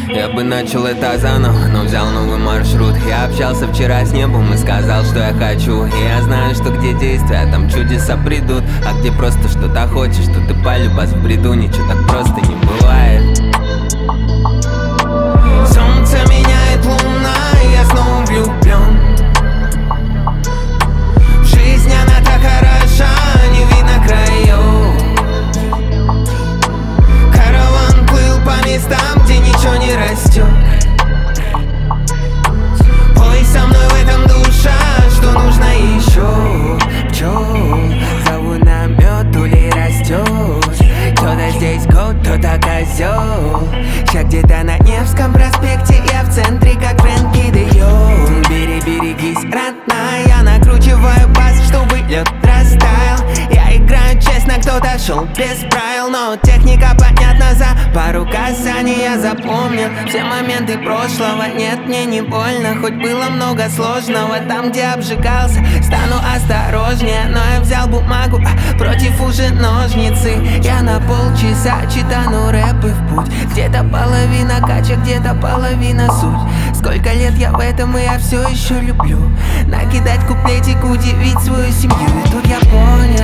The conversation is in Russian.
Я бы начал это заново, но взял новый маршрут. Я общался вчера с небом и сказал, что я хочу. И я знаю, что где действия, там чудеса придут. А где просто что-то хочешь, что ты полюбас в бреду. Ничего так просто не бывает. Солнце меняет луна, и я снова влюблен. Жизнь, она так хороша, не видно краев. Караван плыл по местам, где ничего не растет. Ой, со мной в этом душа, что нужно еще? Пчел, зову на мед, улей растет. Кто-то здесь кот, кто-то козел. Ща где-то на Невском проспекте, я в центре, как Фрэнки де Йонг. Берегись, родная, накручиваю бас, чтобы лед растаял. Я играю честно, кто-то шел без правил, но техника понятна за пару касаний. Я запомнил все моменты прошлого. Нет, мне не больно, хоть было много сложного. Там, где обжигался, стану осторожнее. Но я взял бумагу, против уже ножницы. Я на полчаса читану рэпы в путь. Где-то половина кача, где-то половина суть. Сколько лет я в этом, и я все еще люблю накидать куплетик, удивить свою семью. И тут я понял,